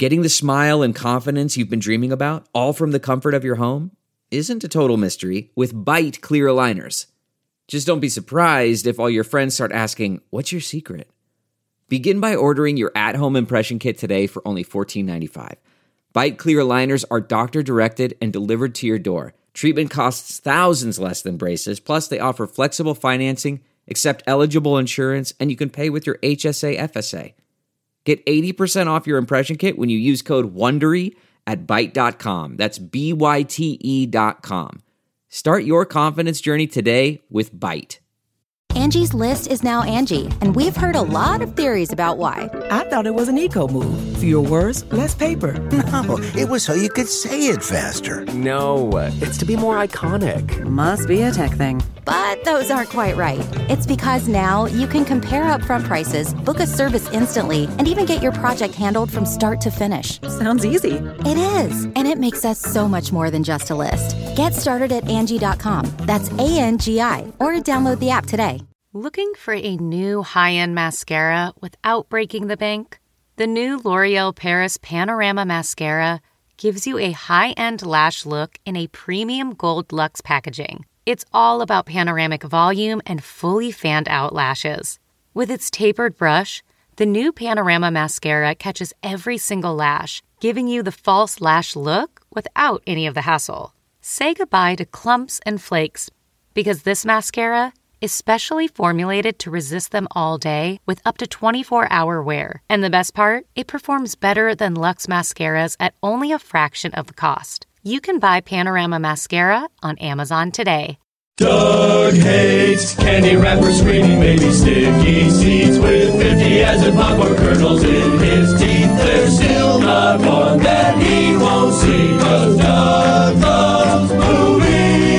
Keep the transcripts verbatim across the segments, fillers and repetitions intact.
Getting the smile and confidence you've been dreaming about, all from the comfort of your home, isn't a total mystery with Byte clear aligners. Just don't be surprised if all your friends start asking, "What's your secret?" Begin by ordering your at-home impression kit today for only fourteen ninety-five. Byte clear aligners are doctor-directed and delivered to your door. Treatment costs thousands less than braces, plus they offer flexible financing, accept eligible insurance, and you can pay with your H S A F S A. Get eighty percent off your impression kit when you use code WONDERY at byte dot com. That's B Y T E dot com. Start your confidence journey today with Byte. Angie's List is now Angie, and we've heard a lot of theories about why. I thought it was an eco move. Fewer words, less paper. No, it was so you could say it faster. No, it's to be more iconic. Must be a tech thing. But those aren't quite right. It's because now you can compare upfront prices, book a service instantly, and even get your project handled from start to finish. Sounds easy. It is, and it makes us so much more than just a list. Get started at Angie dot com. That's A N G I, or download the app today. Looking for a new high-end mascara without breaking the bank? The new L'Oreal Paris Panorama Mascara gives you a high-end lash look in a premium gold luxe packaging. It's all about panoramic volume and fully fanned-out lashes. With its tapered brush, the new Panorama Mascara catches every single lash, giving you the false lash look without any of the hassle. Say goodbye to clumps and flakes, because this mascara is specially formulated to resist them all day with up to twenty-four hour wear. And the best part? It performs better than Luxe mascaras at only a fraction of the cost. You can buy Panorama Mascara on Amazon today. Doug hates candy wrappers, screaming baby sticky seeds with fifty acid popcorn kernels in his teeth. There's still not one that he won't see, 'cause Doug loves movies.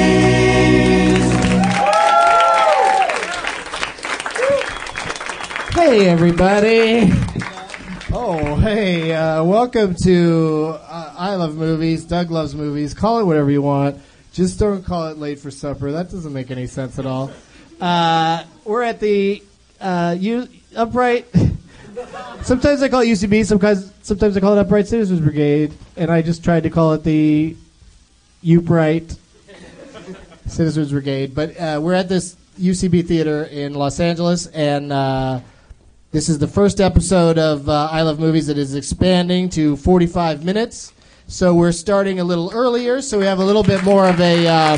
Hey, everybody. Oh, hey, uh, welcome to uh, I Love Movies, Doug Loves Movies. Call it whatever you want. Just don't call it Late for Supper. That doesn't make any sense at all. Uh, we're at the uh, U- Upright. Sometimes I call it U C B, sometimes, sometimes I call it Upright Citizens Brigade, and I just tried to call it the Upright Citizens Brigade. But uh, we're at this U C B theater in Los Angeles, and uh, this is the first episode of uh, I Love Movies that is expanding to forty-five minutes. So we're starting a little earlier, so we have a little bit more of a, um,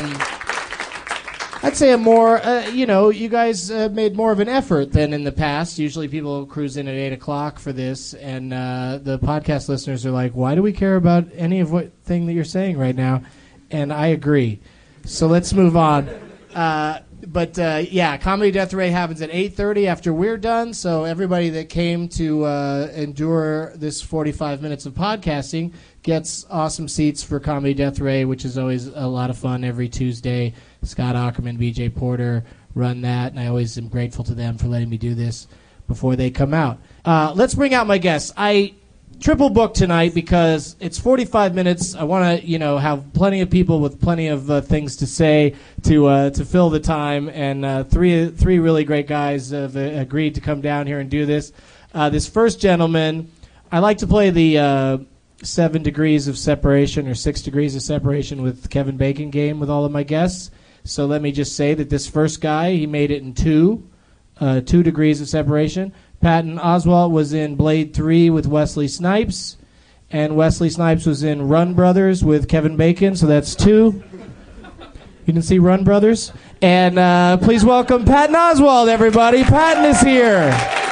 I'd say a more, uh, you know, you guys uh, made more of an effort than in the past. Usually people cruise in at eight o'clock for this, and uh, the podcast listeners are like, why do we care about any of what thing that you're saying right now? And I agree. So let's move on. Uh, But, uh, yeah, Comedy Death Ray happens at eight thirty after we're done, so everybody that came to uh, endure this forty-five minutes of podcasting gets awesome seats for Comedy Death Ray, which is always a lot of fun every Tuesday. Scott Ackerman, B J Porter run that, and I always am grateful to them for letting me do this before they come out. Uh, let's bring out my guests. I triple booked tonight because it's forty-five minutes. I want to, you know, have plenty of people with plenty of uh, things to say to uh, to fill the time, and uh, three three really great guys have uh, agreed to come down here and do this. Uh, this first gentleman, I like to play the uh, seven degrees of separation or six degrees of separation with Kevin Bacon game with all of my guests. So let me just say that this first guy, he made it in two, uh, two degrees of separation. Patton Oswalt was in Blade three with Wesley Snipes, and Wesley Snipes was in Run Brothers with Kevin Bacon, so that's two. You didn't see Run Brothers? And uh, please welcome Patton Oswalt, everybody. Patton is here.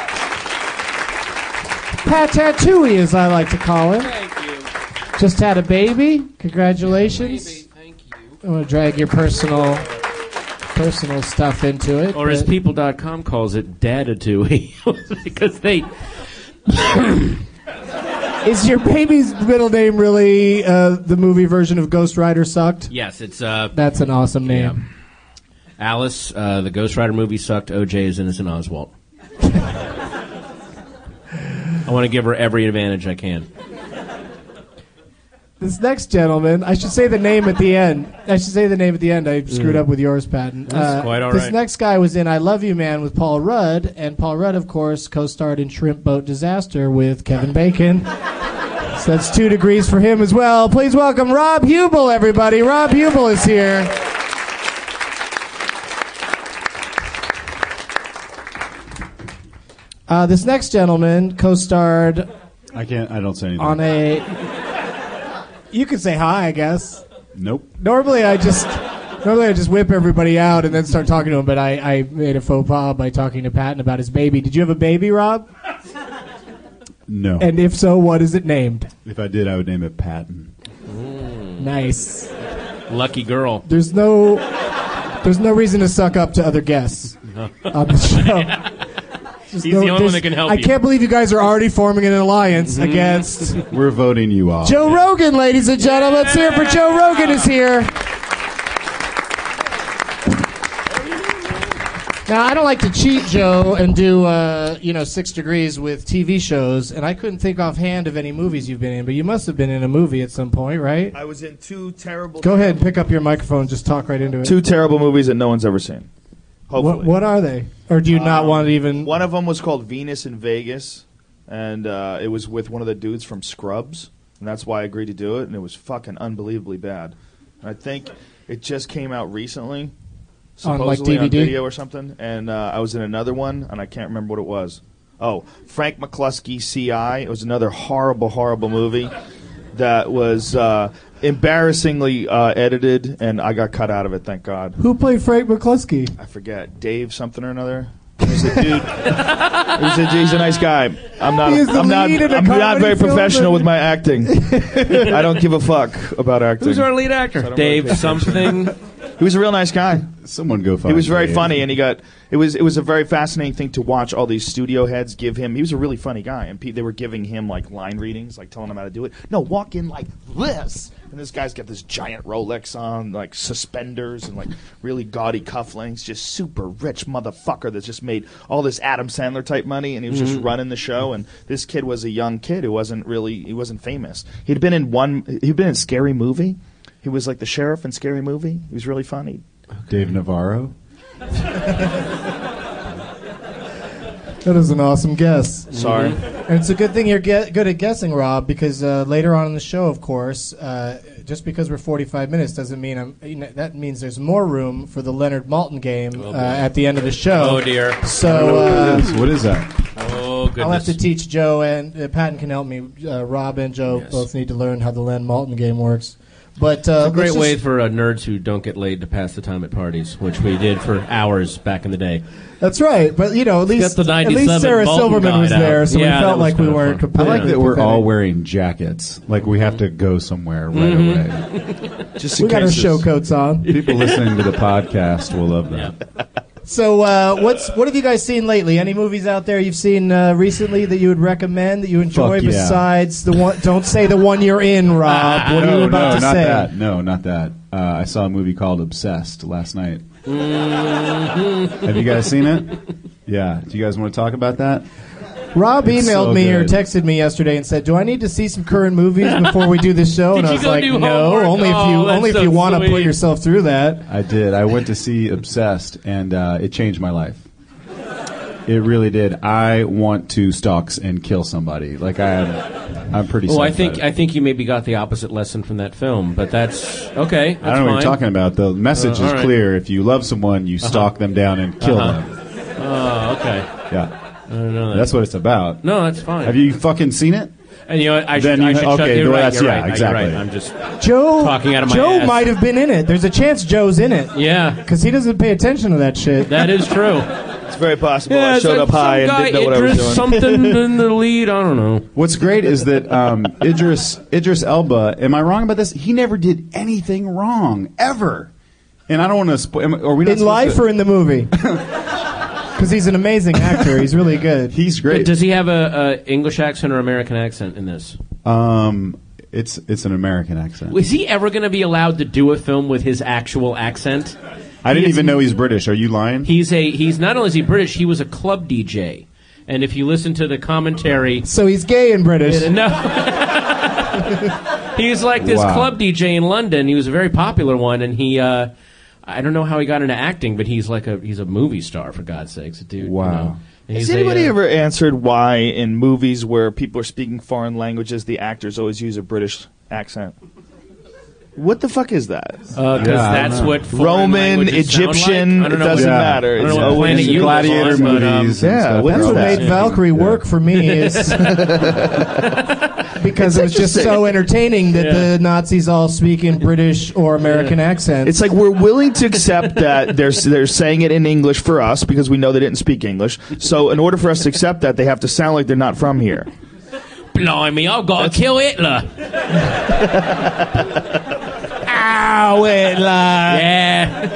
Pat Tattooey, as I like to call him. Thank you. Just had a baby. Congratulations. Baby, thank you. I want to drag your personal... personal stuff into it. Or as people dot com calls it, Dadatooey. Because they... Is your baby's middle name really uh, the movie version of Ghost Rider Sucked? Yes, it's... Uh, That's an awesome name. Yeah. Alice, uh, the Ghost Rider movie sucked. O J is Innocent Oswalt. I want to give her every advantage I can. This next gentleman, I should say the name at the end. I should say the name at the end. I screwed mm. up with yours, Patton. That's uh, quite all this right. next guy was in I Love You, Man with Paul Rudd, and Paul Rudd, of course, co-starred in Shrimp Boat Disaster with Kevin Bacon. So that's two degrees for him as well. Please welcome Rob Hubel, everybody. Rob Hubel is here. Uh, this next gentleman co-starred I can't. I don't say anything. on a... You can say hi, I guess. Nope. Normally I just... Normally I just whip everybody out and then start talking to him, but I, I made a faux pas by talking to Patton about his baby. Did you have a baby, Rob? No. And if so, what is it named? If I did, I would name it Patton. Nice. Lucky girl. There's no... There's no reason to suck up to other guests on the show. He's the only one that can help I you. can't believe you guys are already forming an alliance against We're voting you off. Joe Rogan, ladies and gentlemen. Let's hear it for Joe Rogan is here. Now, I don't like to cheat, Joe, and do, uh, you know, six degrees with T V shows, and I couldn't think offhand of any movies you've been in, but you must have been in a movie at some point, right? I was in two terrible... Go ahead, pick up your microphone, just talk right into it. Two terrible movies that no one's ever seen. Hopefully. What, what are they? Or do you not Um, want to even... One of them was called Venus in Vegas, and uh, it was with one of the dudes from Scrubs, and that's why I agreed to do it, and it was fucking unbelievably bad. And I think it just came out recently, On, supposedly like, D V D? on video or something, and uh, I was in another one, and I can't remember what it was. Oh, Frank McCluskey, C I. It was another horrible, horrible movie that was uh, embarrassingly uh, edited, and I got cut out of it, thank God. Who played Frank McCluskey? I forget. Dave something or another. He's a dude. he's, a, he's a nice guy. I'm not. He is the I'm not. lead in a I'm not comedy very film professional that- with my acting. I don't give a fuck about acting. Who's our lead So I actor? don't Dave really pay attention. something. He was a real nice guy. Someone go find He was very Dave. funny, and he got. It was. It was a very fascinating thing to watch all these studio heads give him. He was a really funny guy, and pe- they were giving him like line readings, like telling him how to do it. No, walk in like this. And this guy's got this giant Rolex on, like suspenders and like really gaudy cufflinks. Just super rich motherfucker that's just made all this Adam Sandler type money, and he was just running the show. And this kid was a young kid who wasn't really. He wasn't famous. He'd been in one. He'd been in Scary Movie. He was like the sheriff in Scary Movie. He was really funny. Dave Navarro. That is an awesome guess. Sorry. And it's a good thing you're ge- good at guessing, Rob, because uh, later on in the show, of course, uh, just because we're forty-five minutes doesn't mean I'm, you know, that means there's more room for the Leonard Maltin game uh, at the end of the show. Oh, dear. So uh, What is that? Oh, goodness. I'll have to teach Joe, and uh, Patton can help me. Uh, Rob and Joe Yes. both need to learn how the Len Maltin game works. But uh, It's a great let's way just- for uh, nerds who don't get laid to pass the time at parties, which we did for hours back in the day. That's right, but you know, at least Get the at least ninety-seven Sarah Maltin Silverman was guide there, out. so Yeah, we that felt was like we kinda weren't fun. I completely. like that we're pathetic. all wearing jackets. Like we have to go somewhere right Mm-hmm. away. Just We in got our case show this- coats on. People listening to the podcast will love that. So, uh, what's what have you guys seen lately? Any movies out there you've seen uh, recently that you would recommend that you enjoy? Fuck yeah. Besides the one, don't say the one you're in, Rob. What are no, you about no, to not say? that. No, not that. Uh, I saw a movie called Obsessed last night. Mm-hmm. Have you guys seen it? Yeah. Do you guys want to talk about that? Rob It's emailed so me or good. texted me yesterday and said, "Do I need to see some current movies before we do this show?" Did and I you was go like, do "No, homework? only if Oh, you that's only if so you want to put sweet. yourself through that." I did. I went to see Obsessed, and uh, it changed my life. It really did. I want to stalk and kill somebody. Like I am, I'm pretty. Oh, I psyched think about it. I think you maybe got the opposite lesson from that film, but that's okay. That's I don't know what fine. you're talking about. The message Uh, is all right. clear. If you love someone, you stalk them down and kill Uh-huh. them. Oh, okay. Yeah, I don't know that. that's what it's about. No, that's fine. Have you fucking seen it? And you know what? I should, Then you- I should shut okay, you're well, right, that's- you're yeah, right, exactly. You're right. I'm just Joe Talking out of my Joe ass. might have been in it. There's a chance Joe's in it yeah. because he doesn't pay attention to that shit. That is true. It's very possible. Yeah, I it's showed like up high and some guy, didn't know what I was Idris doing. something in the lead. I don't know. What's great is that um, Idris Idris Elba. Am I wrong about this? He never did anything wrong ever. And I don't want to spoil. Are we not In supposed life to- or in the movie? Because he's an amazing actor. He's really good. He's great. Does he have a, a English accent or American accent in this? Um, it's it's an American accent. Is he ever going to be allowed to do a film with his actual accent? I didn't He is- even know he's British. Are you lying? He's a he's not only is he British, he was a club D J. And if you listen to the commentary, So he's gay and British. no. He's like this Wow. club D J in London. He was a very popular one, and he uh, I don't know how he got into acting, but he's like a he's a movie star for God's sakes, dude. you Wow. know. And Has he's a, anybody uh, ever answered why in movies where people are speaking foreign languages, the actors always use a British accent? What the fuck is that? Because uh, yeah, that's what Roman, Egyptian, like. it doesn't yeah. matter. I don't it's know what planet you gladiator on, movies. But, um, yeah, that's what that? made Valkyrie yeah. work for me is because it was just so entertaining that yeah. the Nazis all speak in British or American yeah. accents. It's like we're willing to accept that they're they're saying it in English for us because we know they didn't speak English. So in order for us to accept that, they have to sound like they're not from here. Blimey, I've got to kill Hitler. Ow, Hitler. Yeah.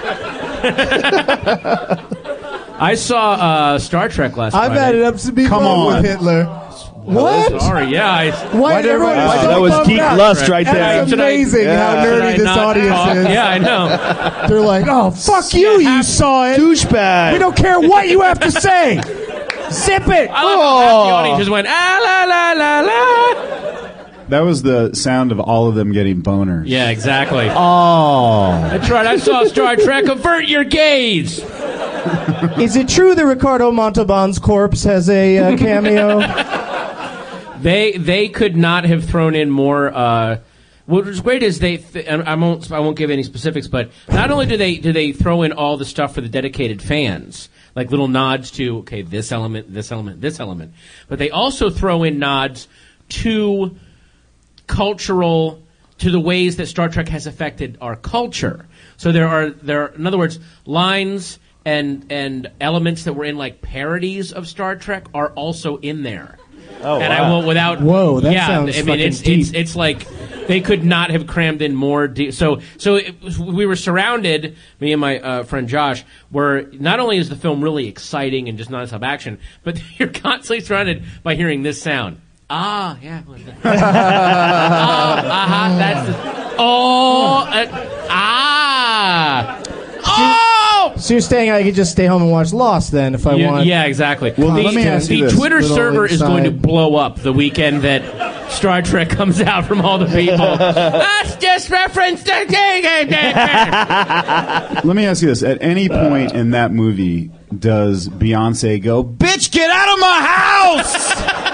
I saw uh, Star Trek last I've Friday. had it up to be Come on on. with Hitler. What? Sorry, yeah. I, Why did everyone Wow, so that was bummed geek out? lust right there. That's Should I- amazing yeah. how Should I nerdy this not audience talk? is. Yeah, I know. They're like, oh, fuck you, you saw it. Douchebag. We don't care what you have to say. Zip it. I love how half the audience just went, ah, la, la, la, la. That was the sound of all of them getting boners. Yeah, exactly. Oh. That's right. I saw Star Trek. Avert your gaze. Is it true that Ricardo Montalban's corpse has a uh, cameo? They they could not have thrown in more. Uh, what was great is they. Th- I won't. I won't give any specifics, but not only do they do they throw in all the stuff for the dedicated fans, like little nods to okay, this element, this element, this element, but they also throw in nods to cultural, to the ways that Star Trek has affected our culture. So there are there, are, in other words, lines and and elements that were in like parodies of Star Trek are also in there. Oh, and wow. I won't without. Whoa, that yeah, sounds I mean, fucking it's, deep. it's it's like they could not have crammed in more. De- so so it, was- we were surrounded. Me and my uh, friend Josh were. Not only is the film really exciting and just nonstop action, but you're constantly surrounded by hearing this sound. Ah, yeah. ah, uh-huh. That's the, oh, uh, ah, oh. So you're saying I could just stay home and watch Lost then if I You- want? yeah, exactly. Well, the, let me ask you the this. Twitter Little server is going to inside. blow up the weekend that Star Trek comes out from all the people. That's just reference to Let me ask you this. At any point in that movie, does Beyonce go, bitch, get out of my house?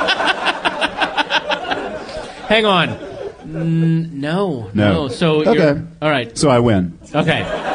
Hang on. Mm, no, No. no. So Okay. you're, all right. So I win. Okay.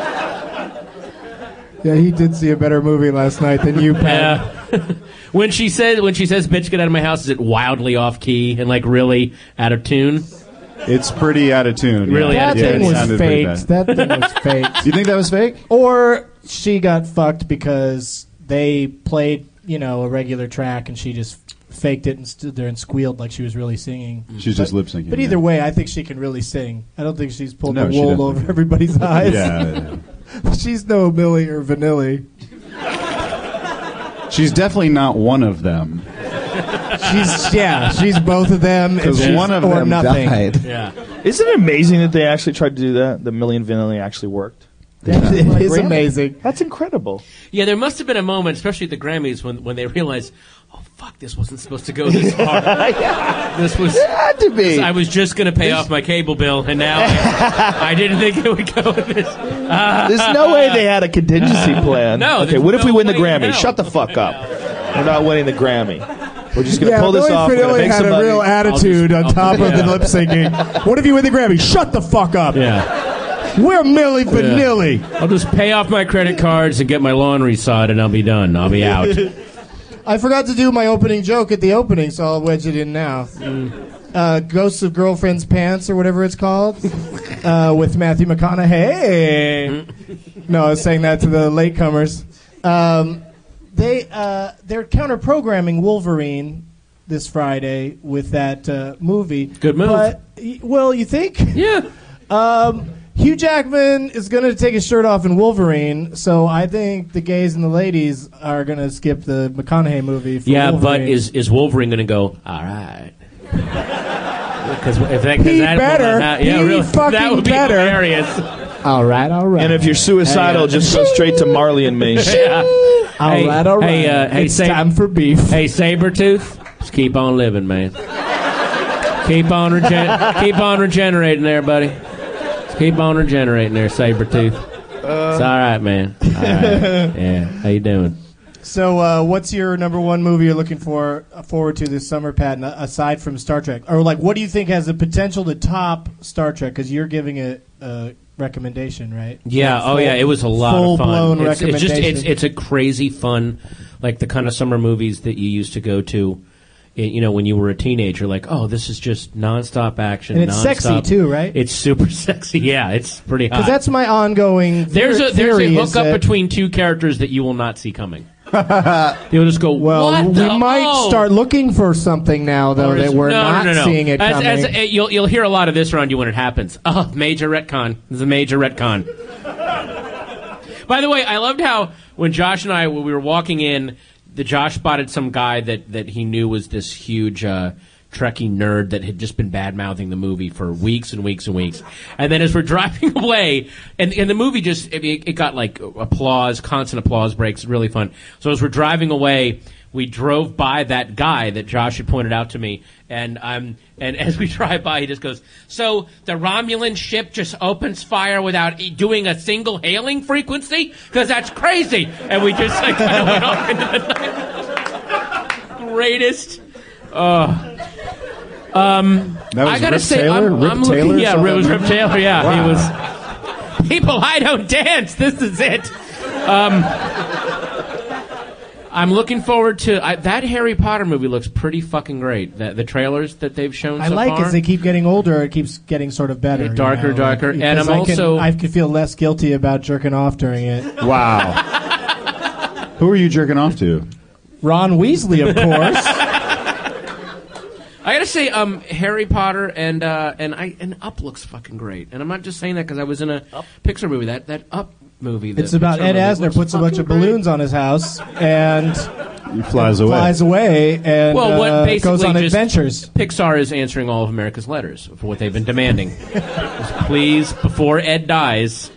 Yeah, he did see a better movie last night than you, Pat. Yeah. when she says when she says "bitch, get out of my house," is it wildly off key and like really out of tune? It's pretty out of tune. Really yeah. That Yeah, thing it was sounded pretty faked. bad. That thing was faked. Do you think that was fake? Or she got fucked because they played, you know, a regular track and she just faked it and stood there and squealed like she was really singing. She's just lip syncing. But either way, I think she can really sing. I don't think she's pulled No, the she wool definitely over can. everybody's eyes. Yeah. She's no Millie or Vanilli. She's definitely not one of them. She's yeah, she's both of them. Because and she's- one of or them nothing. died. Yeah. Isn't it amazing that they actually tried to do that? The Million Vanilli actually worked. It is Really? amazing. That's incredible. Yeah, there must have been a moment, especially at the Grammys, when when they realized, oh fuck, this wasn't supposed to go this far. This was. It had to be. I was just going to pay off my cable bill, and now I, I didn't think it would go with this. Uh, There's no way they had a contingency plan. No, Okay, there's what if we no win the way in Grammy? hell. Shut the fuck up. We're not winning the Grammy. We're just going to Yeah, pull this Millie off. We're gonna Vanilli make had some a money. real attitude I'll on just- top I'll of just- the lip syncing. What if you win the Grammy? Shut the fuck up. yeah. We're Millie Vanilli. I'll just pay off my credit cards and get my laundry sod, and I'll be done. I'll be out. I forgot to do my opening joke at the opening, so I'll wedge it in now. Uh, Ghosts of Girlfriend's Pants, or whatever it's called, uh, with Matthew McConaughey. No, I was saying that to the latecomers. Um, they uh, they're counter programming Wolverine this Friday with that uh, movie. Good move. But, y- well, you think? Yeah. Um, Hugh Jackman is going to take his shirt off in Wolverine, so I think the gays and the ladies are going to skip the McConaughey movie for Yeah, Wolverine. but is is Wolverine going to go? All right. Because if that, 'cause He that better. that- yeah, He really, fucking that would be better. hilarious. All right, all right. And if you're suicidal, Hey, uh, just go straight to Marley and me. Yeah. all hey, right, all right. Hey, uh, hey, it's Sab- time for beef. Hey, Sabretooth, just keep on living, man. keep on regen- keep on regenerating there, buddy. Just keep on regenerating there, Sabretooth. Uh, it's all right, man. All right. Yeah, how you doing? So, uh, what's your number one movie you're looking for uh, forward to this summer, Pat, aside from Star Trek? Or, like, what do you think has the potential to top Star Trek? Because you're giving it a recommendation, right? Yeah. Like oh, full, yeah. It was a lot of fun. Full-blown It's, it's recommendation. just it's it's a crazy fun, like the kind of summer movies that you used to go to. You know, when you were a teenager, like, oh, this is just nonstop action. And it's non-stop. sexy, too, right? It's super sexy. Yeah, it's pretty hot. Because that's my ongoing There's a there's theory a is hookup that- between two characters that you will not see coming. You'll just go, Well, what we the- might oh! start looking for something now, though, Or is- that we're no, not no, no, no. seeing it as, coming. As, uh, you'll you'll hear a lot of this around you when it happens. Oh, major retcon. There's a major retcon. By the way, I loved how when Josh and I when we were walking in, the Josh spotted some guy that, that he knew was this huge uh, Trekkie nerd that had just been bad-mouthing the movie for weeks and weeks and weeks. And then as we're driving away, and, and the movie just, it, it got like applause, constant applause breaks, really fun. So as we're driving away, we drove by that guy that Josh had pointed out to me, and um, and as we drive by, he just goes, so the Romulan ship just opens fire without e- doing a single hailing frequency? Because that's crazy. And we just like kind of went off into the night. Greatest. Uh, um, That was I gotta Rip say, Taylor? I'm, Rip I'm looking. Taylor Yeah, saw it was that Rip Taylor. Yeah, Wow. he was. People, I don't dance. This is it. Um, I'm looking forward to I, that Harry Potter movie. Looks pretty fucking great. The, the trailers that they've shown. I so like far. as they keep getting older, it keeps getting sort of better. Yeah, darker, you know, darker. like, And because I'm I can- also- I can feel less guilty about jerking off during it. Wow. Who are you jerking off to? Ron Weasley, of course. I gotta say, um, Harry Potter and uh, and I and Up looks fucking great. And I'm not just saying that because I was in a Pixar movie. That that Up movie. the It's about Pixar Ed movie Asner looks puts a bunch fucking of great. balloons on his house and He flies away. flies away and Well, what uh, basically goes on just- adventures. Pixar is answering all of America's letters for what they've been demanding. Just please, before Ed dies.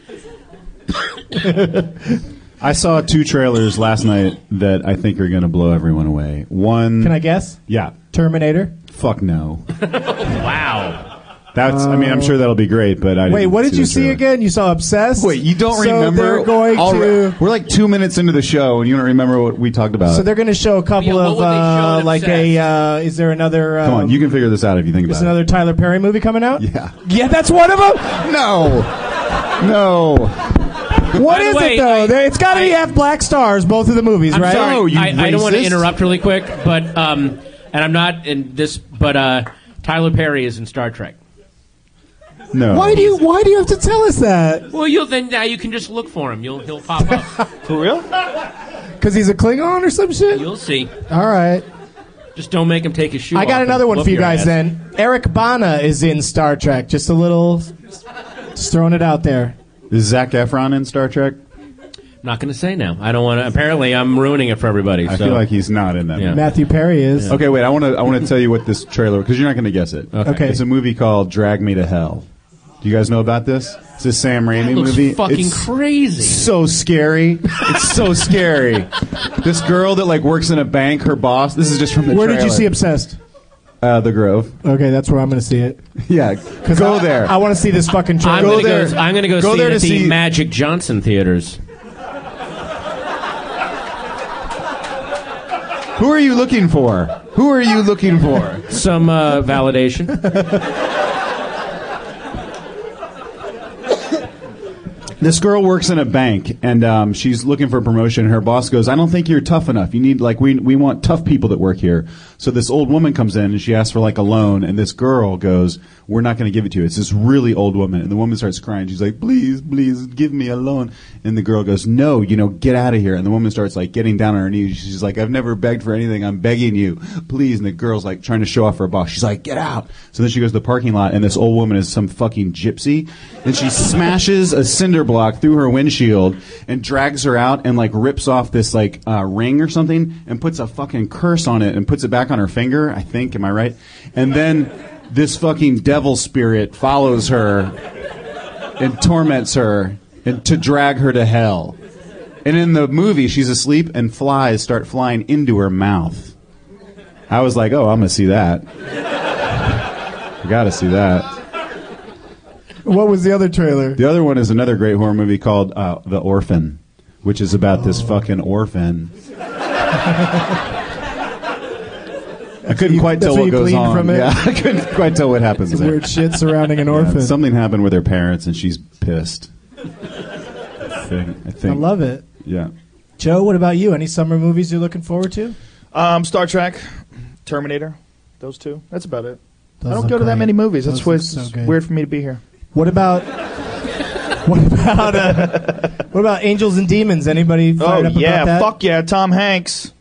I saw two trailers last night that I think are going to blow everyone away. One. Can I guess? Yeah. Terminator? Fuck no. Wow. That's. I mean, I'm sure that'll be great, but I Wait, didn't what did see you the see trailer. again? You saw Obsessed? Wait, you don't so remember? They're going already- to. We're like two minutes into the show, and you don't remember what we talked about. So they're going to show a couple Yeah, what of would they show uh, in like a. Uh, is there another? Um, Come on, you can figure this out if you think Is about another Tyler Perry movie coming out? Yeah. Yeah, that's one of them. it. No. No. What By the is way, it though? I- There- it's got to be I- have black stars, both of the movies, I'm right? sorry. No, you I, I don't want to racist. interrupt really quick, but um, and I'm not in this, but uh, Tyler Perry is in Star Trek. No. Why do you? Why do you have to tell us that? Well, you'll then now you can just look for him. You'll he'll pop up. For real? Because he's a Klingon or some shit. You'll see. All right. Just don't make him take his shoe I off got and another one whoop for you your guys. ass. Then Eric Bana is in Star Trek. Just a little, just throwing it out there. Is Zac Efron in Star Trek? Not going to say now. I don't want to. Apparently, I'm ruining it for everybody. I so. feel like he's not in that. Yeah. movie. Matthew Perry is. Okay, wait. I want to. I want to tell you what this trailer because you're not going to guess it. Okay. Okay. It's a movie called Drag Me to Hell. Do you guys know about this? It's a Sam Raimi It looks movie. fucking it's crazy. so scary. It's so scary. This girl that like works in a bank, her boss. This is just from the. Where did you trailer. see Obsessed? Uh, the Grove. Okay, that's where I'm going to see it. Yeah, go I, there. I want to see this fucking I'm trailer. Go going to there. go. I'm going to go, Go see there it at to the see- Magic Johnson theaters. Who are you looking for? Who are you looking for? Some uh, validation. This girl works in a bank, and um, she's looking for a promotion. And her boss goes, "I don't think you're tough enough. You need like we we want tough people that work here." So this old woman comes in and she asks for like a loan, and this girl goes, "We're not going to give it to you." It's this really old woman, and the woman starts crying. She's like, "Please, please, give me a loan." And the girl goes, "No, you know, get out of here." And the woman starts like getting down on her knees. She's like, "I've never begged for anything. I'm begging you, please." And the girl's like trying to show off her boss. She's like, "Get out!" So then she goes to the parking lot, and this old woman is some fucking gypsy, and she smashes a cinder block through her windshield and drags her out and like rips off this like uh, ring or something and puts a fucking curse on it and puts it back on her finger. I think, am I right? And then this fucking devil spirit follows her and torments her and to drag her to hell. And in the movie, she's asleep and flies start flying into her mouth. I was like, oh, I'm gonna see that. I gotta see that. What was the other trailer? The other one is another great horror movie called uh, The Orphan, which is about this fucking orphan I couldn't quite tell That's what you goes gleaned on. from it? Yeah, I couldn't quite tell what happens Some there. weird shit surrounding an Yeah, orphan. something happened with her parents, and she's pissed. I think. I, think. I love it. Yeah. Joe, what about you? Any summer movies you're looking forward to? Um, Star Trek, Terminator, those two. That's about it. Those I don't look go to that great. many movies. That's Those why look it's so good. weird for me to be here. What about what about uh, what about Angels and Demons? Anybody fired Oh up yeah, about that? fuck yeah, Tom Hanks.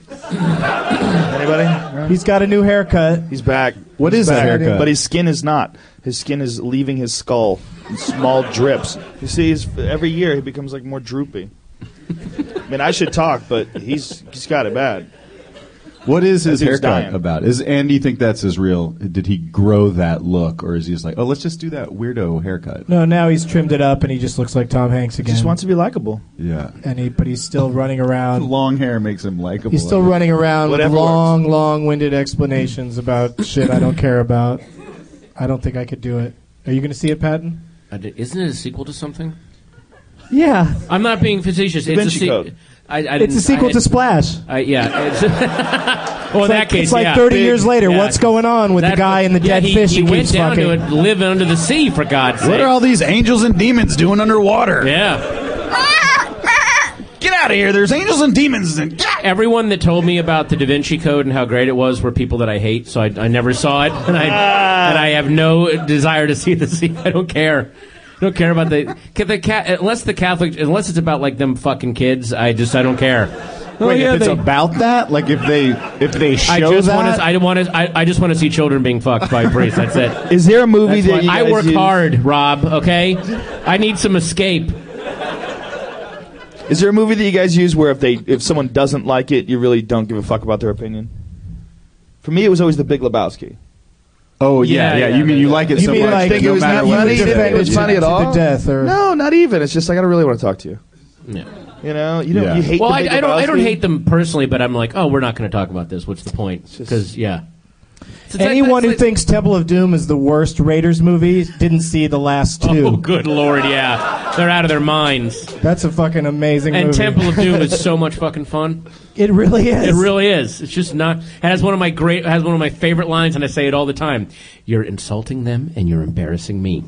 Anybody? He's got a new haircut. He's back. What He's is that back. haircut? But his skin is not. His skin is leaving his skull in small drips. You see, he's, every year he becomes like more droopy. I mean, I should talk, but he's he's got it bad. What is his That dude's haircut dying. about? Is and do you think that's his real? Did he grow that look, or is he just like, oh, let's just do that weirdo haircut? No, now he's trimmed it up and he just looks like Tom Hanks again. Just wants to be likable. Yeah. and he, but he's still running around. Long hair makes him likable. He's still running around with Whatever long, long-winded explanations about shit I don't care about. I don't think I could do it. Are you going to see it, Patton? I did- Isn't it a sequel to something? Yeah, I'm not being facetious. Da It's a Vinci se- Code. I, I it's a didn't- sequel I- to Splash. I, yeah. It's well, in It's that like, case, it's like yeah. thirty Big- years later. yeah. What's going on with That- the guy in the yeah, dead he, fish he he went keeps down fucking? to it, live under the sea, for God's sake. What are all these angels and demons doing underwater? Yeah. Get out of here! There's angels and demons. And Everyone that told me about the Da Vinci Code and how great it was were people that I hate, so I, I never saw it, and I and I have no desire to see the sea. I don't care. I don't care about the the cat unless the Catholic unless it's about like them fucking kids. I just I don't care. Oh, Wait, yeah, if it's they- about that, like if they if they show I just that, want to. I want to. I, I just want to see children being fucked by priests. That's it. Is there a movie That's that why- you I guys work use? hard, Rob. Okay, I need some escape. Is there a movie that you guys use where if they if someone doesn't like it, you really don't give a fuck about their opinion? For me, it was always The Big Lebowski. oh yeah, Yeah, yeah. yeah, You mean yeah. you like it You so mean much? like- that think it no was matter not what funny? they You say, didn't think it was yeah. funny at To the all? death, or- No, not even. It's just like I don't really want to talk to you. Yeah. You know, you don't. Yeah. You hate. Well, the I, Big I don't. I don't Lebowski? hate them personally, but I'm like, oh, we're not going to talk about this. What's the point? just- Because yeah. So it's like- Anyone who that's like- thinks Temple of Doom is the worst Raiders movie didn't see the last two. Oh, good lord, yeah, they're out of their minds. That's a fucking amazing And movie. Temple of Doom is so much fucking fun. It really is. It really is. It's just not. It has one of my great. Has one of my favorite lines, and I say it all the time. You're insulting them, and you're embarrassing me.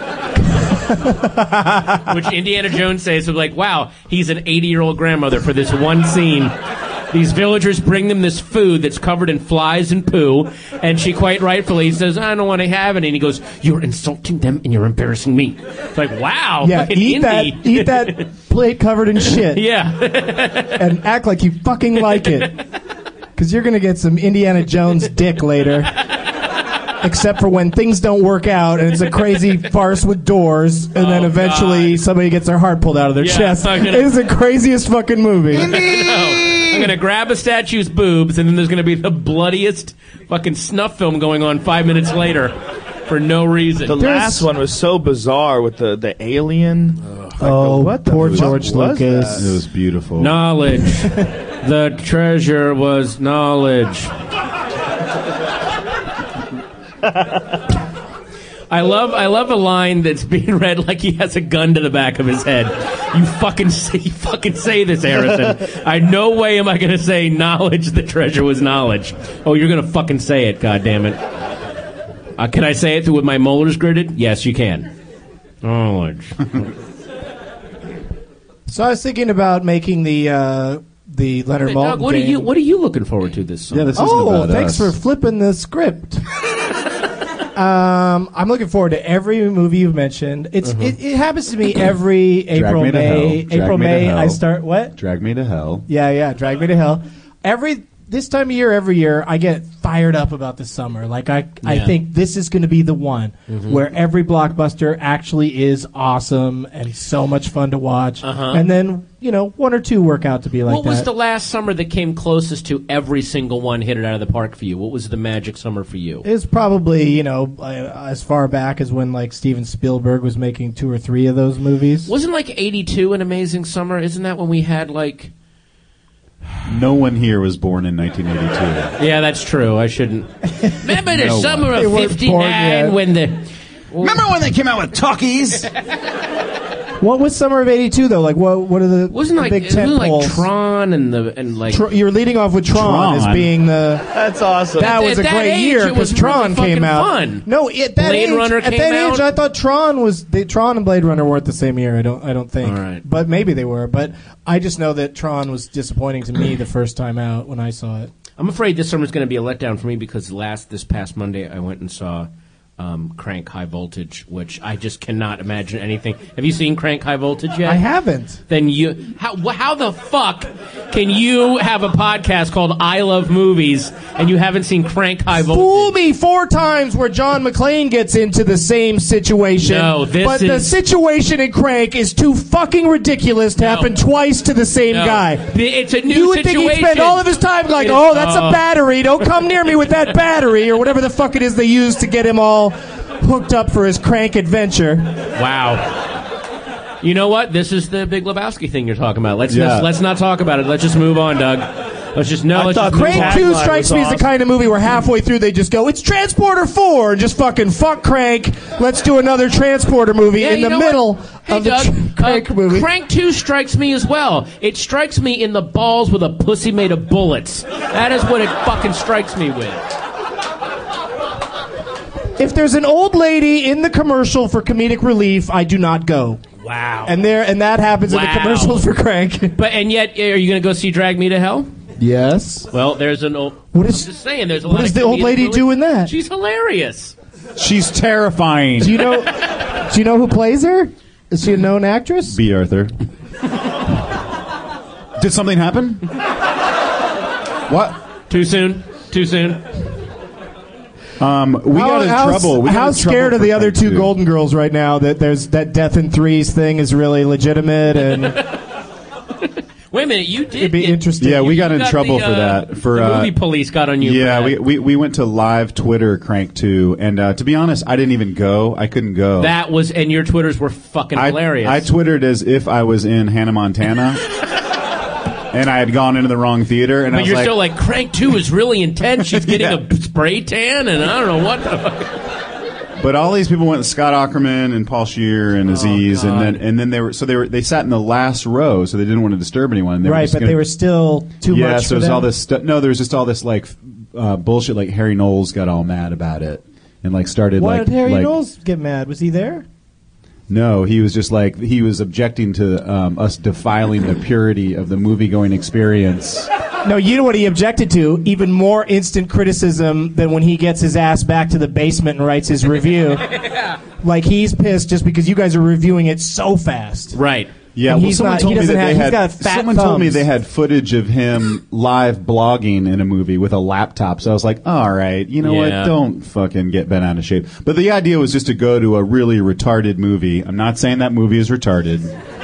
Which Indiana Jones says, like, wow, he's an eighty-year-old grandmother for this one scene. These villagers bring them this food that's covered in flies and poo, and she quite rightfully says, I don't want to have it. And he goes, you're insulting them, and you're embarrassing me. It's like, wow, Yeah, fucking eat that, Indy. eat that plate covered in shit, Yeah. and act like you fucking like it, because you're gonna get some Indiana Jones dick later. Except for when things don't work out and it's a crazy farce with doors, and then Oh, eventually God. somebody gets their heart pulled out of their Yeah, chest. I'm gonna- It is the craziest fucking movie. No. I'm going to grab a statue's boobs, and then there's going to be the bloodiest fucking snuff film going on five minutes later for no reason. The last one was so bizarre with the the alien. Like, Oh, the, what the poor fuck George was Lucas. that? It was beautiful. Knowledge. The treasure was knowledge. I love I love a line that's being read like he has a gun to the back of his head. You fucking say you fucking say this, Harrison. I no way am I gonna say knowledge the treasure was knowledge. Oh, you're gonna fucking say it, goddammit. Uh, can I say it with my molars gritted? Yes, you can. Knowledge. So I was thinking about making the uh, the Leonard Hey, Maltin Doug, what are game. you what are you looking forward to this summer? Yeah, this isn't Oh, about thanks us. for flipping the script. um, I'm looking forward to every movie you've mentioned. It's it, it happens to me every April, Me to May. Hell. Drag April, Me to May. Hell. I start what? Drag Me to Hell. Yeah, yeah. Drag Me to Hell. Every this time of year, every year, I get fired up about the summer. Like I, I Yeah. think this is going to be the one Mm-hmm. where every blockbuster actually is awesome and so much fun to watch. Uh-huh. And then you know, one or two work out to be like What that. was the last summer that came closest to every single one hit it out of the park for you? What was the magic summer for you? It's probably, you know, uh, as far back as when like Steven Spielberg was making two or three of those movies. Wasn't like eighty-two an amazing summer? Isn't that when we had like... No one here was born in nineteen eighty-two. Yeah, that's true. I shouldn't... Remember the No summer one. They of weren't born fifty-nine yet. when the... Remember when they came out with talkies? What was Summer of eighty-two though? Like what? What are the, wasn't the like big it wasn't tent like poles? Tron and the and like Tr- you're leading off with Tron, Tron. as being the. That's awesome. That At was a that great age, year it because was Tron really came fucking out. fun. No, at that Blade age, Runner at came that age, out. I thought Tron was they, Tron and Blade Runner weren't the same year. I don't, I don't think. All right. But maybe they were. But I just know that Tron was disappointing to me the first time out when I saw it. I'm afraid this summer's going to be a letdown for me because last this past Monday I went and saw um, Crank High Voltage, which I just cannot imagine anything. Have you seen Crank High Voltage yet? I haven't. Then you how wh- how the fuck can you have a podcast called I Love Movies and you haven't seen Crank High Voltage? Fool me four times where John McClane gets into the same situation. No, this but is- the situation in Crank is too fucking ridiculous to No. happen twice to the same No. guy. It's a new You would situation. think he'd spend all of his time like, It is- oh, that's oh. a battery. Don't come near me with that battery, or whatever the fuck it is they use to get him all hooked up for his Crank adventure. Wow. You know what? This is the Big Lebowski thing you're talking about. Let's Yeah. let's, let's not talk about it. Let's just move on, Doug. Let's just no. I Let's thought just move Crank on. two tagline strikes was me as the awesome. kind of movie where halfway through they just go, it's Transporter four, and just fucking fuck Crank. Let's do another Transporter movie Yeah, in you the know middle what? Hey, of the Doug, tr- Crank uh, movie. Crank two strikes me as well. It strikes me in the balls with a pussy made of bullets. That is what it fucking strikes me with. If there's an old lady in the commercial for comedic relief, I do not go. Wow. And there, and that happens in the Wow. commercials for Crank. But and yet, are you going to go see Drag Me to Hell? Yes. Well, there's an old. What is- I'm just saying, there's a what lot does of the old comedic lady relief. do in that? She's hilarious. She's terrifying. Do you know? Do you know who plays her? Is she a known actress? B. Arthur. Did something happen? What? Too soon. Too soon. Um, we how, got in how, trouble. We got how in trouble scared are for the other Crank two two. Golden Girls right now that there's that Death in Threes thing is really legitimate and Wait a minute, you did. it'd be get- interesting. Yeah, we you got in trouble the, for uh, that. For the uh, movie police got on you. yeah, for we, that. we we went to live Twitter Crank two, and uh, to be honest, I didn't even go. I couldn't go. That was, and your Twitters were fucking I, hilarious. I twittered as if I was in Hannah Montana, and I had gone into the wrong theater. And I but was you're like, still like, Crank two is really intense. She's getting Yeah. a spray tan, and I don't know what the fuck. But all these people went, Scott Aukerman and Paul Scheer and Aziz, Oh, and God. then and then they were so they were they sat in the last row, so they didn't want to disturb anyone. They were right, just but gonna- they were still too yeah, much so for there's them. all this stuff. No, there was just all this like uh, bullshit. Like Harry Knowles got all mad about it and like started Why like did Harry like, Knowles get mad? Was he there? No, he was just like he was objecting to um, us defiling the purity of the movie going experience. No, you know what he objected to? Even more instant criticism than when he gets his ass back to the basement and writes his review. Like he's pissed just because you guys are reviewing it so fast. Right. Yeah, And well, he's someone not- told he me that doesn't they have- he's had. got fat someone told me thumbs. they had footage of him live blogging in a movie with a laptop. So I was like, all right, you know Yeah. what? Don't fucking get bent out of shape. But the idea was just to go to a really retarded movie. I'm not saying that movie is retarded.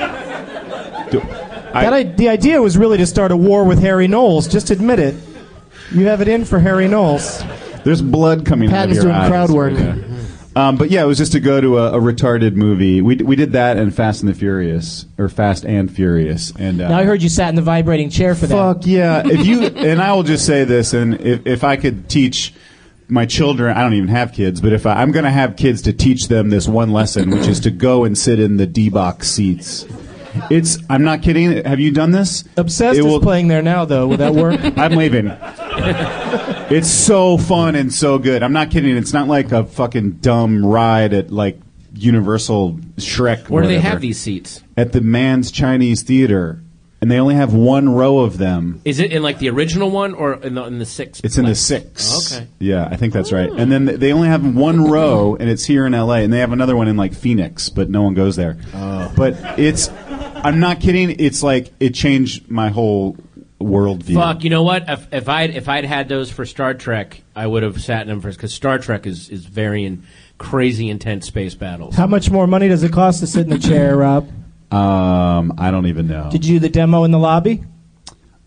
Do- I- That I, the idea was really to start a war with Harry Knowles. Just admit it. You have it in for Harry Knowles. There's blood coming Patton's out of your doing eyes. crowd work. Um, but yeah, it was just to go to a, a retarded movie. We we did that and Fast and the Furious, or Fast and Furious. And uh, Now I heard you sat in the vibrating chair for that. fuck yeah! If you and I will just say this, and if if I could teach my children, I don't even have kids, but if I, I'm going to have kids to teach them this one lesson, which is to go and sit in the D-box seats. It's. I'm not kidding. Have you done this? Obsessed It is will- playing there now, though. Will that work? I'm leaving. It's so fun and so good. I'm not kidding. It's not like a fucking dumb ride at like Universal Shrek. Where do they whatever. have these seats? At the Man's Chinese Theater, and they only have one row of them. Is it in like the original one or in the in the six? It's in the like- six. Okay. Yeah, I think that's right. And then they only have one row, and it's here in L A. And they have another one in like Phoenix, but no one goes there. Oh. But it's. I'm not kidding. It's like it changed my whole worldview. Fuck, you know what? If, if I'd if I'd had those for Star Trek, I would have sat in them first because Star Trek is is very in, crazy intense space battles. How much more money does it cost to sit in the chair, Rob? Um, I don't even know. Did you do the demo in the lobby?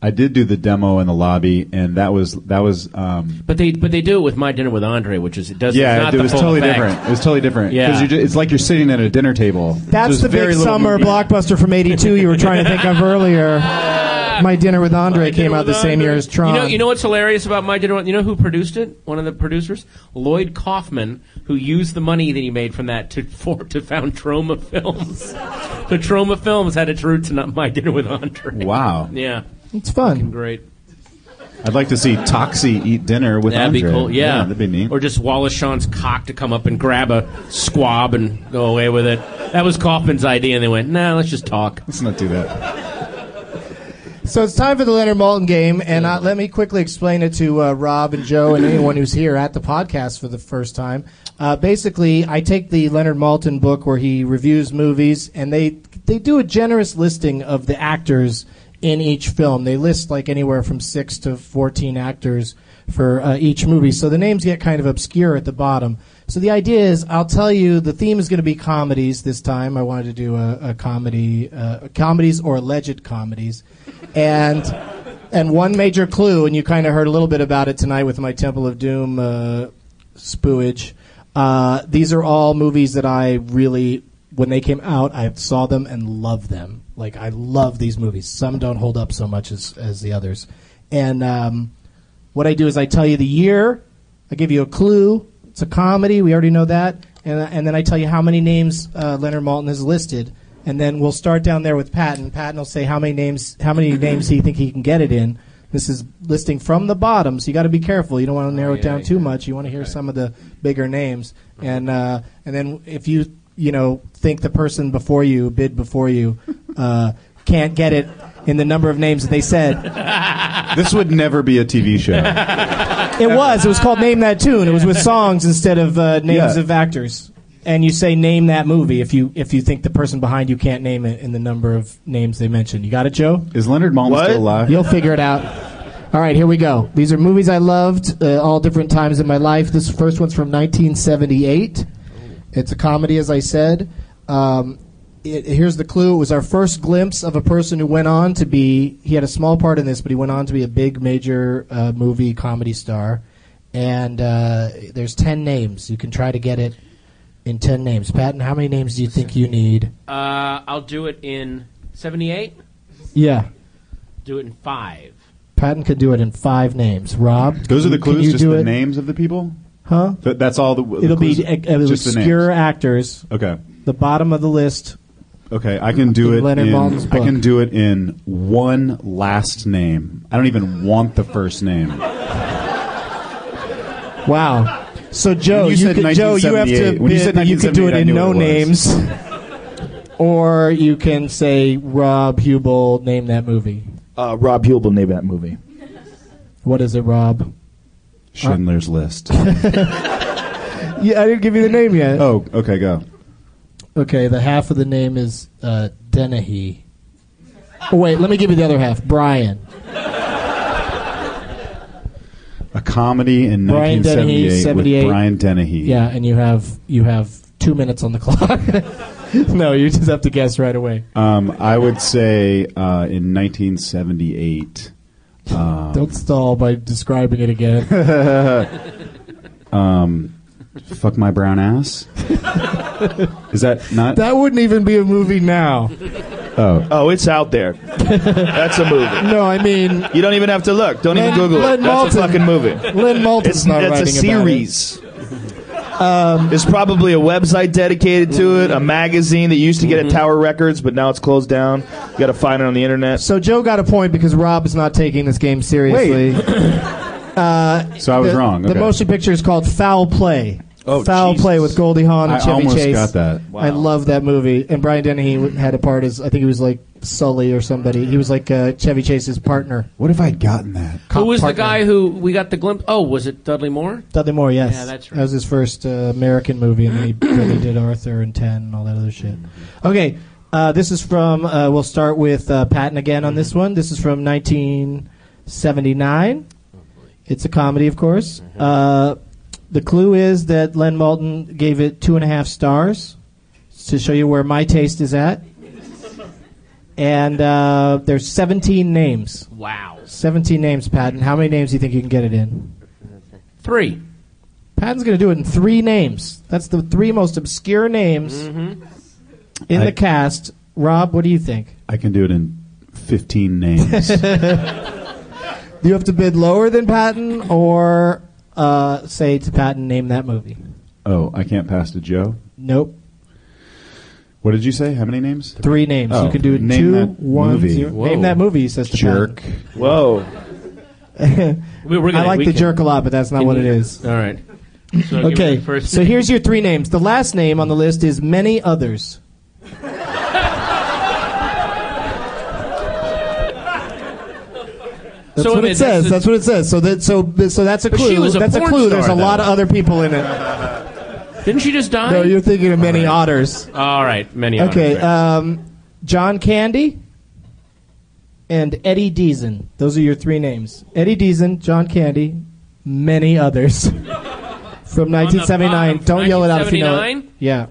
I did do the demo in the lobby, and that was that was. Um, But they but they do it with My Dinner with Andre, which is it does. yeah, it's not it the was full totally effect. different. It was totally different. Yeah. 'Cause you're ju- it's like you're sitting at a dinner table. That's So the there's very big little summer movie. blockbuster from eighty-two you were trying to think of earlier. My Dinner with Andre My came Dinner out the with same Andre. year as Tron. You know, you know what's hilarious about My Dinner? with- You know who produced it? One of the producers, Lloyd Kaufman, who used the money that he made from that to for to found Troma Films. So Troma Films had its roots in My Dinner with Andre. Wow. Yeah, it's fun. great. I'd like to see Toxie eat dinner with That'd Andre. be cool. Yeah. that'd be neat. Or just Wallace Shawn's cock to come up and grab a squab and go away with it. That was Kaufman's idea, and they went, "Nah, let's just talk." Let's not do that. So it's time for the Leonard Maltin game, and uh, let me quickly explain it to uh, Rob and Joe and anyone who's here at the podcast for the first time. Uh, basically, I take the Leonard Maltin book where he reviews movies, and they they do a generous listing of the actors in each film. They list like anywhere from six to fourteen actors for uh, each movie, so the names get kind of obscure at the bottom. So the idea is, I'll tell you, the theme is going to be comedies this time. I wanted to do a, a comedy, uh, comedies or alleged comedies, and and one major clue, and you kind of heard a little bit about it tonight with my Temple of Doom uh, spooage. Uh, these are all movies that I really, when they came out, I saw them and loved them. Like, I love these movies. Some don't hold up so much as, as the others. And um, what I do is I tell you the year, I give you a clue. It's a comedy, we already know that. And, and then I tell you how many names uh, Leonard Maltin has listed. And then we'll start down there with Patton. Patton will say how many names how many names he think he can get it in. This is listing from the bottom, so you got to be careful. You don't want to narrow Oh, it down yeah, too yeah. much. You want to hear some of the bigger names. And uh, and then if you you know think the person before you, bid before you, uh, can't get it in the number of names that they said. This would never be a T V show. It was. It was called Name That Tune. It was with songs instead of uh, names Yeah. of actors. And you say name that movie if you if you think the person behind you can't name it in the number of names they mentioned. You got it, Joe? Is Leonard Maltin What? still alive? You'll figure it out. All right, here we go. These are movies I loved uh, all different times in my life. This first one's from nineteen seventy-eight. It's a comedy, as I said. Um, it, here's the clue. It was our first glimpse of a person who went on to be, he had a small part in this, but he went on to be a big major uh, movie comedy star. And uh, there's ten names. You can try to get it in ten names. Patton, how many names do you think you need? Uh, I'll do it in seventy-eight. Yeah. Do it in five. Patton could do it in five names. Rob? Those are the can clues, you just do the it? names of the people? Huh? Th- that's all the, the It'll clues? be uh, uh, just the obscure names. actors. Okay. The bottom of the list. Okay, I can do In it Leonard in Maltin's I book. can do it in one last name. I don't even want the first name. Wow. So Joe, When you you, said could, Joe, you have to nineteen seventy-eight when you bid said that you could do it nineteen in seventy-eight, I no knew what names, or you can say Rob Hubel, name that movie. Uh, Rob Hubel named that movie. What is it, Rob? Schindler's List. Yeah, I didn't give you the name yet. Oh, okay, go. Okay, the half of the name is uh, Dennehy. Oh, wait, let me give you the other half. Brian. A comedy in Brian Dennehy, nineteen seventy-eight seventy-eight. with Brian Dennehy. Yeah, and you have you have two minutes on the clock. No, you just have to guess right away. Um, I would say uh, in nineteen seventy-eight. Um, Don't stall by describing it again. um, fuck my brown ass. Is that not? That wouldn't even be a movie now. Oh, Oh, it's out there. That's a movie. No, I mean You don't even have to look. Don't even Len- Google Len it. That's Maltin. a fucking movie. Lynn Maltin's It's, not it's a writing about it. series. Um, There's probably a website dedicated to it, a magazine that used to get at Tower Records, but now it's closed down. You got to find it on the internet. So Joe got a point because Rob is not taking this game seriously. uh, so I was the, wrong. The Okay. motion picture is called Foul Play. Oh, Foul Jesus. Play with Goldie Hawn and I Chevy almost Chase. got that. I love that movie. And Brian Dennehy had a part as, I think he was like Sully or somebody. He was like uh, Chevy Chase's partner. What if I'd gotten that? Who was partner. the guy who we got the glimpse? Oh, was it Dudley Moore? Dudley Moore, yes. Yeah, that's right. That was his first uh, American movie, and then he, then he did Arthur and Ten and all that other shit. Okay, uh, this is from, uh, we'll start with uh, Patton again on this one. This is from nineteen seventy-nine. It's a comedy, of course. Uh, the clue is that Len Maltin gave it two and a half stars to show you where my taste is at. And uh, there's seventeen names. Wow. seventeen names, Patton. How many names do you think you can get it in? Three. Patton's going to do it in three names. That's the three most obscure names Mm-hmm. in I- the cast. Rob, what do you think? I can do it in fifteen names. Do you have to bid lower than Patton, or uh, say to Patton, name that movie? Oh, I can't pass to Joe? Nope. What did you say? How many names? Three names. Oh, You can do it in name two, that one, movie. zero. Whoa. Name that movie, he says to Jerk. Whoa. Patton. We, we're gonna, I like we the can- jerk a lot, but that's not can what it you- is. All right. So give me Okay, the first so here's your three names. The last name on the list is Many Others. That's So what wait a it minute, says. that's That's what it says. So that so so that's a But clue. she was a that's a porn clue. There's a star, lot though. of other people in it. Didn't she just die? No, you're thinking of Many Otters. All right, many. Okay, others, right. um, John Candy and Eddie Deason. Those are your three names. Eddie Deason, John Candy, Many Others. From nineteen seventy-nine. bottom, Don't yell it out if you know it. nineteen seventy-nine? Yeah.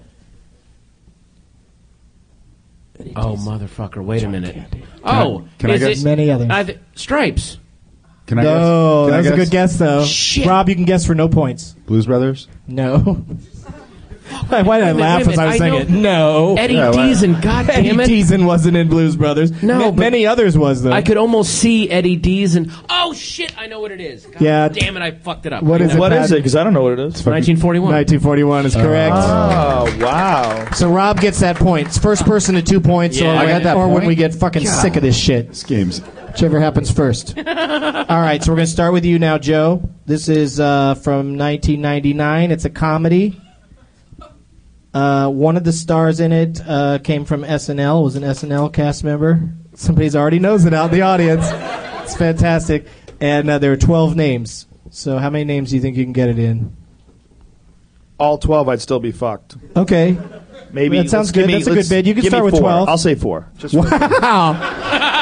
Oh, motherfucker! Wait a minute. Oh, can I is guess? it Many Others. I th- Stripes? Can I No, guess? Can that I was a guess? good guess, though. Shit. Rob, you can guess for no points. Blues Brothers? No. Why did I Wait a minute, laugh wait as a I was minute, I saying it? No. Eddie Yeah, why- Deason. God Eddie damn it! Deason wasn't in Blues Brothers. No, Ma- but- Many Others was, though. I could almost see Eddie Deason. Oh shit! I know what it is. God Yeah. Damn it! I fucked it up. What is it, What Pat? is it? Because I don't know what it is. nineteen forty-one. nineteen forty-one is correct. Oh, wow. So Rob gets that point. It's first person to two points, Yeah, or, I when, got that or when point. we get fucking sick of this shit. This game's... Whichever happens first. All right, so we're going to start with you now, Joe. This is uh, from nineteen ninety-nine. It's a comedy. Uh, one of the stars in it uh, came from S N L, was an S N L cast member. Somebody's already knows it out in the audience. It's fantastic. And uh, there are twelve names. So how many names do you think you can get it in? All twelve, I'd still be fucked. Okay. Maybe That sounds let's give good. me- That's a good let's- bid. You can give me start with four. twelve. I'll say four. Just for- Wow.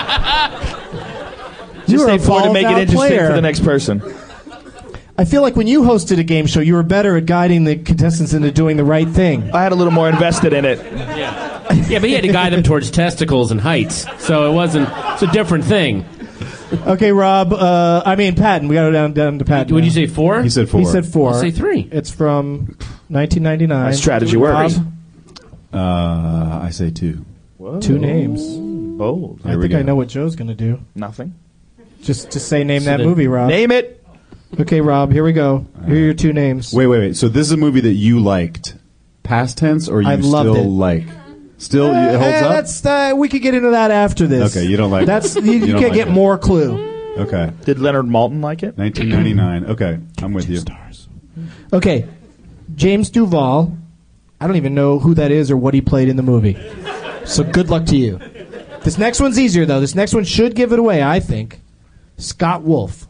Just You're say a four to balls make it out interesting player. for the next person. I feel like when you hosted a game show, you were better at guiding the contestants into doing the right thing. I had a little more invested in it. Yeah. Yeah, but he had to guide them towards testicles and heights, so it wasn't. It's a different thing. Okay, Rob. Uh, I mean, Patton. We got to go down, down to Patton. Would now. you say four? He said four. He said four. I'll say three. It's from nineteen ninety-nine. My strategy Rob, works. Uh, I say two. two names. Bold. I Here we think go. I know what Joe's going to do. Nothing. Just just say name So that then- movie, Rob. Name it. Okay, Rob. Here we go. Here are your two names. Wait, wait, wait. So this is a movie that you liked. Past tense, or you I loved still it. like? Still, Uh, it holds eh, up? That's uh, we could get into that after this. Okay, you don't like- That's you, you you don't can't like get it. more clue. Okay. Did Leonard Maltin like it? nineteen ninety-nine. Okay, I'm with you. Okay, James Duval. I don't even know who that is or what he played in the movie. So good luck to you. This next one's easier though. This next one should give it away, I think. Scott Wolf.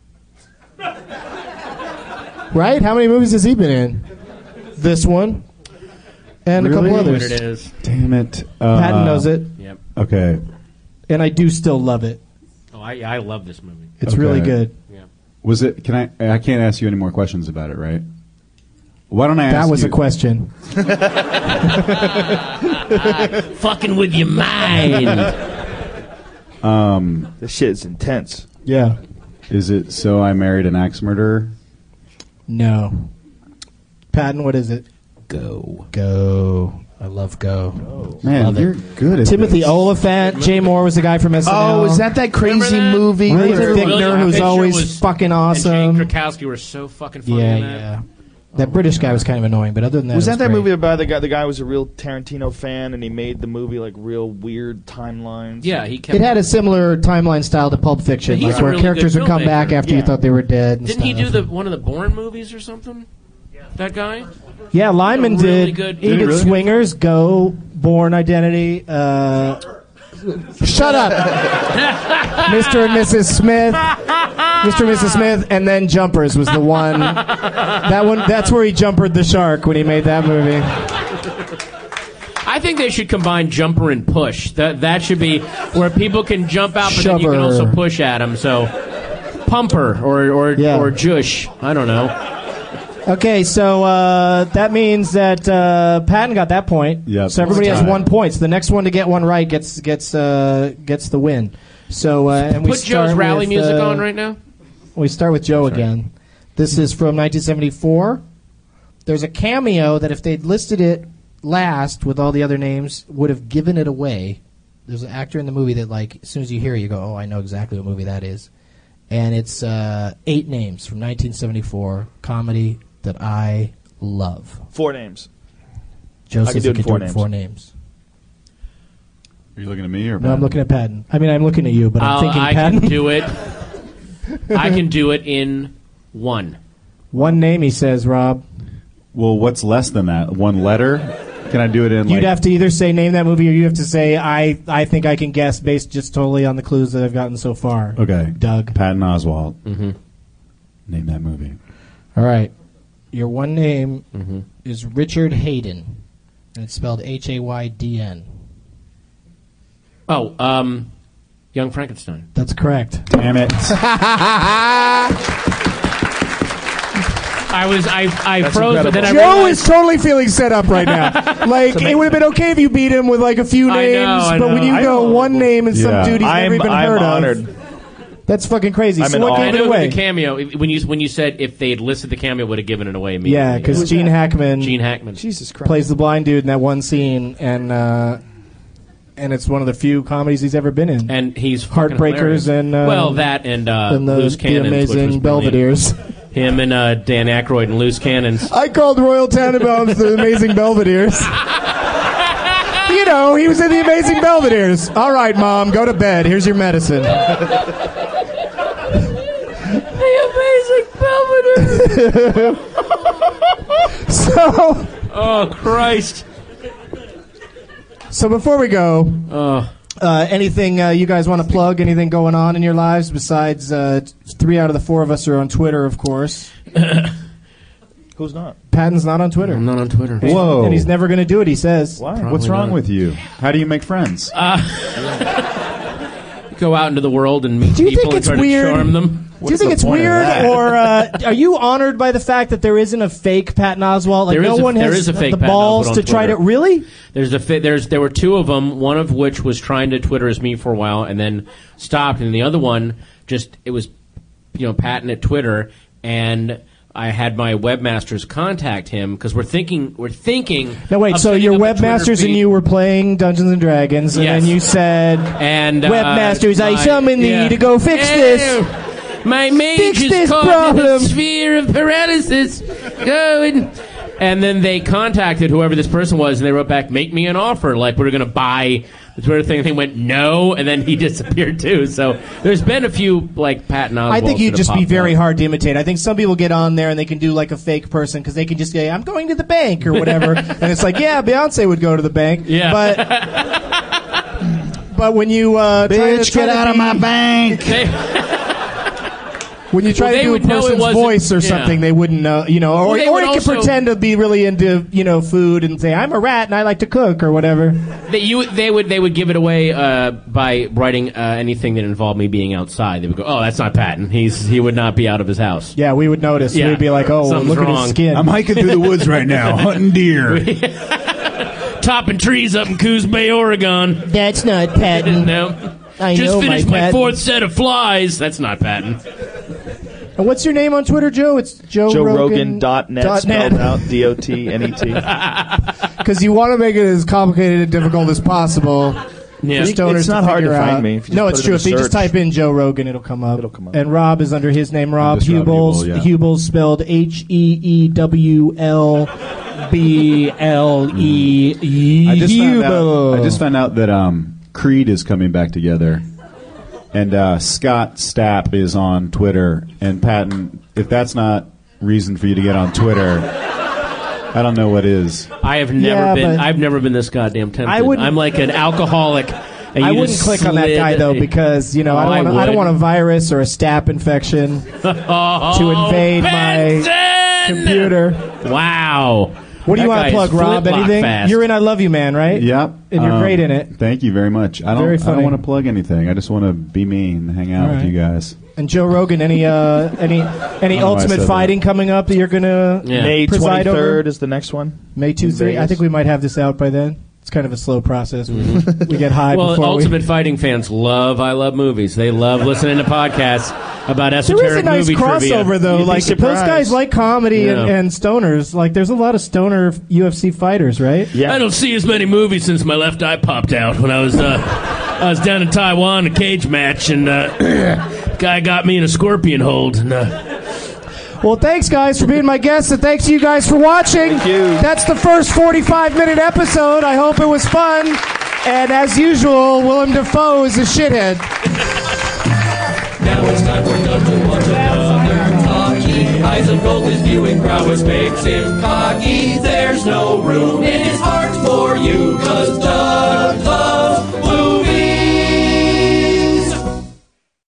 Right? How many movies has he been in? This one. And a couple What others. it is? Damn it. Uh, Patton knows it. Yep. Okay. And I do still love it. Oh, I I love this movie. It's Okay. really good. Yeah. Was it? Can I? I can't ask you any more questions about it, right? Why don't I ask That was you? a question. Fucking with your mind. Um, This shit is intense. Yeah. is it So I Married an Axe Murderer? No. Patton, what is it? Go. Go. I love Go. Man, Love it. you're good at Timothy this. Oliphant. Jay Moore was the guy from S N L. Oh, is that that crazy Remember that? movie? William where- Fichtner, William who's Fichtner always was- fucking And awesome. Jane Krakowski were so fucking funny Yeah, in that. yeah. That British guy was kind of annoying, but other than that, Was it that that great. movie about the guy? The guy was a real Tarantino fan, and he made the movie like real weird timelines. Yeah, he kept. It had a similar timeline style to Pulp Fiction, But he's like a where really characters good would come filmmaker. back after you Yeah. thought they were dead. And Didn't he do stuff. the one of the Bourne movies or something? That guy. Yeah, Lyman really did. good- he Did he did really? Swingers, Go, Born Identity. Uh, shut up, Mister and Missus Smith. Mister and Missus Smith, and then Jumpers was the one. That one. That's where he jumpered the shark when he made that movie. I think they should combine jumper and push. That that should be where people can jump out, but then you can Shover. also push at them. So, pumper or or Yeah. or jush. I don't know. Okay, so uh, that means that uh, Patton got that point. Yep. So everybody has Right. one point. So the next one to get one right gets gets uh, gets the win. So uh, and we Put start Joe's rally with, music uh, on right now. We start with Joe again. This is from nineteen seventy-four. There's a cameo that if they'd listed it last with all the other names would have given it away. There's an actor in the movie that, like, as soon as you hear it, you go, oh, I know exactly what movie that is. And it's uh, eight names from nineteen seventy-four, comedy that I love. Four names. Joe I says can do he it in can four do it in names. four names. Are you looking at me or No, I'm looking at Patton. I mean, I'm looking at you, but I'm I'll- thinking I Patton. can do it. I can do it in one. One name, he says, Rob. Well, what's less than that? One letter? Can I do it in You'd like... have to either say name that movie or you have to say I I think I can guess based just totally on the clues that I've gotten so far. Okay. Doug. Patton Oswalt. Mm-hmm. Name that movie. All right. Your one name Mm-hmm. is Richard Hayden. And it's spelled H A Y D N. Oh, um, Young Frankenstein. That's correct. Damn it. I was I I That's froze, but then I Joe realized, is totally feeling set up right now. Like, it would have been okay if you beat him with like a few I names, know, I but when know. you I go know. one name and some Yeah. dude he's I'm, never even I'm heard honored. of, that's fucking crazy. I'm so in what awe. I gave it know away? the cameo. if- When you when you said if they had listed the cameo, would have given it away immediately. Yeah, because Gene Hackman Gene Hackman. Jesus Christ. plays the blind dude in that one scene, and uh, and it's one of the few comedies he's ever been in. and he's fucking Heartbreakers hilarious. and uh, well that and uh, and the, Loose the Cannons, which was amazing brilliant. Belvederes. Him and uh, Dan Aykroyd and Loose Cannons. I called Royal Tenenbaums the Amazing Belvederes. You know, he was in the Amazing Belvederes. All right, Mom, go to bed. Here's your medicine. The Amazing Belvedere. So, Oh Christ. so before we go, Oh. uh, anything uh, you guys want to plug? Anything going on in your lives besides uh, t- three out of the four of us are on Twitter, of course. Who's not? Patton's not on Twitter. I'm not on Twitter. Whoa. And he's never going to do it, he says. Why? What's wrong not. with you? How do you make friends? Go out into the world and meet Do you people think and it's try weird? to charm them. Do you think the it's point of weird, that? or uh, are you honored by the fact that there isn't a fake Patton Oswalt? Like There no is a- one there has is a fake the Patton balls Oswalt on to try to Twitter. really. There's a fi- there's there were two of them. One of which was trying to Twitter as me for a while and then stopped, and the other one just it was, you know, Patton at Twitter, and I had my webmasters contact him because we're thinking we're thinking. No, wait. of So setting your up a Twitter webmasters and feed. you were playing Dungeons and Dragons, and Yes. then you said, and uh, "Webmasters, I my- summon thee yeah. to go fix Ew. this." My mage Fix is this caught problem. in a sphere of paralysis. Go and... and then they contacted whoever this person was, and they wrote back, "Make me an offer, like we're going to buy the Twitter thing." And they went, "No," and then he disappeared too. So there's been a few like Patton Oswalt. I think you'd that just have be popped very up. hard to imitate. I think some people get on there and they can do like a fake person because they can just say, "I'm going to the bank" or whatever, and it's like, yeah, Beyonce would go to the bank. Yeah. But but when you uh, try to, Bitch, try get to out of be- my bank! They- When you try Well, to they do a would know it person's wasn't- voice or yeah. something, they wouldn't know, you know, or, Well, they or would you can also- pretend to be really into, you know, food and say, "I'm a rat and I like to cook" or whatever. They, you, they would they would give it away uh, by writing uh, anything that involved me being outside. They would go, "Oh, that's not Patton. He's he would not be out of his house." Yeah, we would notice. Yeah. We'd be like, "Oh, Something's look at wrong. his skin." I'm hiking through the woods right now, hunting deer. Topping trees up in Coos Bay, Oregon. That's not Patton. No. I Just know finished my my, Patton. fourth set of flies. That's not Patton. And what's your name on Twitter, Joe? It's Joe, Joe Rogan Rogan dot net dot spelled out D O T N E T. Because you want to make it as complicated and difficult as possible. Yeah. for stoners It's not hard to figure find out. me if you just no, put it's it true. in If you just search. type in Joe Rogan, it'll come up. It'll come up. And Rob is under his name, Rob Just Rob Hubels. Hubel, yeah. Hubel spelled H E E W L B L E E. I just found Hubel. out. I just found out that um, Creed is coming back together, and uh, Scott Stapp is on Twitter. And Patton, if that's not reason for you to get on Twitter, I don't know what is. I have never Yeah, been. but- I've never been this goddamn tempted. I wouldn't- I'm like an alcoholic. And I you wouldn't just click on that slid- guy though because you know Oh, I I don't want I don't would. want a virus or a staph infection Oh, to invade my Benson! computer. Wow. What do you That want to guy plug, is Rob? flintlock Anything? fast. You're in I Love You Man, right? Yep, And you're um, great in it. Thank you very much. I don't. Very I funny. don't want to plug anything. I just want to be me and hang out All with right. you guys. And Joe Rogan, any uh, any any know why I Ultimate said Fighting coming up that you're gonna Yeah. May preside over? twenty-third is the next one. May In Tuesday. I Vegas. think we might have this out by then. It's kind of a slow process. We, we get high Well, before Ultimate we. Fighting fans love I Love Movies. They love listening to podcasts about There is esoteric a nice movie crossover trivia. though. You'd be Like those surprised. guys like comedy and, Yeah. and stoners. Like there's a lot of stoner U F C fighters, right? Yeah. I don't see as many movies since my left eye popped out when I was uh, I was down in Taiwan, a cage match, and uh, guy got me in a scorpion hold. And, uh, Well, thanks guys for being my guests, and thanks you guys for watching. Thank you. That's the first forty-five minute episode. I hope it was fun. And as usual, Willem Dafoe is a shithead. Now it's time for Doug to watch another talkie. Eyes of gold, his viewing prowess makes him cocky. There's no room in his heart for you, 'cause